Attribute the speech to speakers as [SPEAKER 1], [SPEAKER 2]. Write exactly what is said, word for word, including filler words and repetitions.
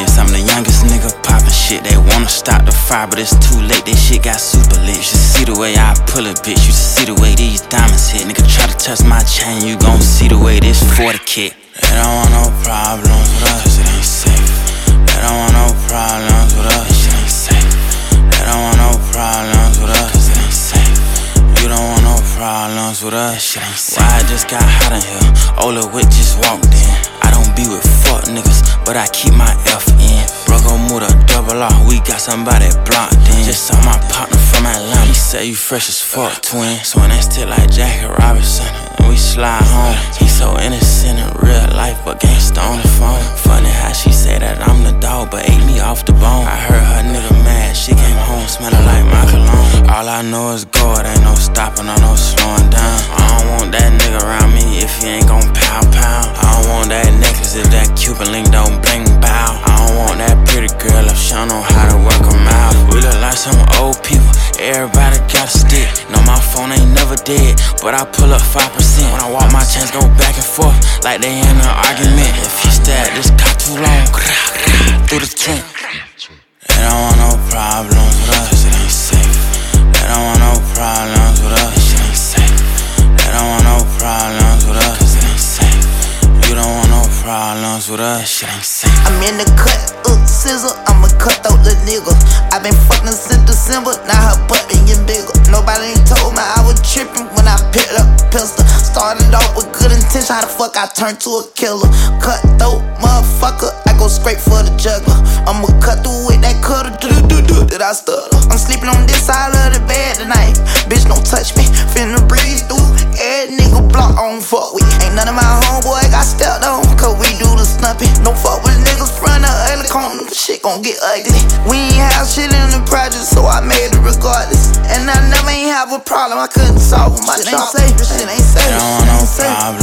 [SPEAKER 1] Yes, I'm the youngest nigga poppin' shit. They wanna stop the fire, but it's too late. This shit got super lit. You should see the way I pull a bitch. You should see the way these diamonds hit. Nigga try to touch my chain, you gon' see the way this forty kick. They don't want no problems with us, it ain't safe. They don't want no problems with us, it ain't safe. They don't want no problems with us, it ain't safe. You don't want no problems with us, shit ain't safe. Why I just got hot in here? Ola Wick just walked in. I don't be with fuck niggas, but I keep my F in. Bruggo moved a double R, we got somebody blocked in. Just saw my partner from Atlanta, he said you fresh as fuck, twin. So when that's still like Jackie Robinson, and we slide home. He so innocent in real life, but gangsta on the phone. Funny how she say that I'm the dog, but ate me off the bone. I heard her nigga mad, she came home smelling like my cologne. All I know is go, it ain't no stopping or no slowing down. I don't want that nigga around me if he ain't gon' pound pound. I don't want that necklace if that Cuban link don't bling bow. I don't want that pretty girl if she don't know how to work them out. We look like some old people, everybody got a stick. No, my phone ain't never dead, but I pull up five percent. When I walk, my chains go back and forth like they in an argument. If you stay at this car too long, through the trunk. They don't want no problems with us, it ain't safe. They don't want no problems with us, it ain't safe. They don't want no problems with us, it ain't safe. You don't want no problems with us, shit ain't safe.
[SPEAKER 2] I'm in the cut, up scissor, I'm a cutthroat little nigga. I been fucking since December, now her butt been getting bigger. Nobody ain't told me I was tripping when I picked up a pistol. Started off with good intention, how the fuck I turned to a killer? Cutthroat motherfucker, I go straight for the juggler. I'ma cut through with that cutter, do-do-do-do, did I stutter? I'm sleeping on this side of the bed tonight. Bitch, don't touch me, finna breeze through. Every nigga block on fuck with. Ain't none of my homeboy got stepped on, cause we do the stumping. Don't fuck with niggas front of ugly corner, shit gon' get ugly. We ain't have shit in the project, so I made it regardless. And I never ain't have a problem, I couldn't solve them. My shit ain't safe, this shit ain't safe.
[SPEAKER 1] They don't want no problems